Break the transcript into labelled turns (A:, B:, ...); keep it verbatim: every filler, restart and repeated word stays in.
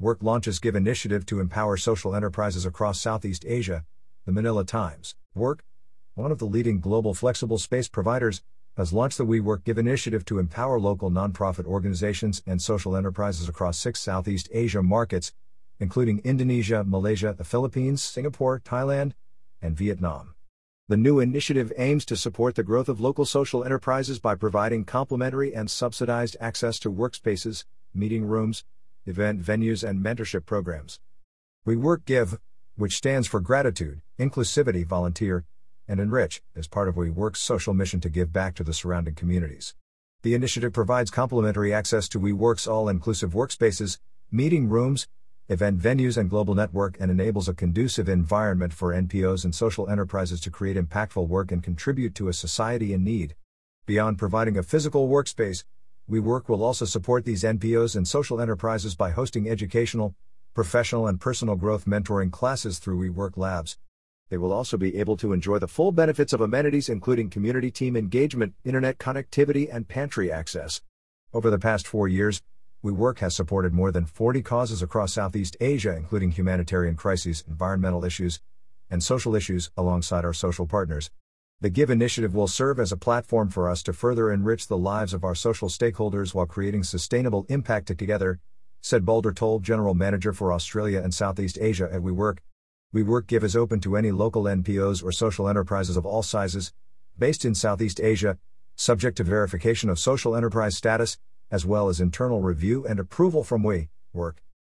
A: Work launches Give initiative to empower social enterprises across Southeast Asia. The Manila Times. Work, one of the leading global flexible space providers, has launched the We Work Give initiative to empower local nonprofit organizations and social enterprises across six Southeast Asia markets, including Indonesia, Malaysia, the Philippines, Singapore, Thailand, and Vietnam. The new initiative aims to support the growth of local social enterprises by providing complimentary and subsidized access to workspaces, meeting rooms, event venues, and mentorship programs. We Work Give, which stands for Gratitude, Inclusivity, Volunteer, and Enrich, is part of We Work's social mission to give back to the surrounding communities. The initiative provides complimentary access to We Work's all-inclusive workspaces, meeting rooms, event venues, and global network, and enables a conducive environment for N P Os and social enterprises to create impactful work and contribute to a society in need. Beyond providing a physical workspace, We Work will also support these N P Os and social enterprises by hosting educational, professional, and personal growth mentoring classes through We Work Labs. They will also be able to enjoy the full benefits of amenities including community team engagement, internet connectivity, and pantry access. Over the past four years, We Work has supported more than forty causes across Southeast Asia, including humanitarian crises, environmental issues, and social issues, alongside our social partners. The Give initiative will serve as a platform for us to further enrich the lives of our social stakeholders while creating sustainable impact together, said Balder Toll, General Manager for Australia and Southeast Asia at We Work. We Work Give is open to any local N P Os or social enterprises of all sizes, based in Southeast Asia, subject to verification of social enterprise status, as well as internal review and approval from We Work.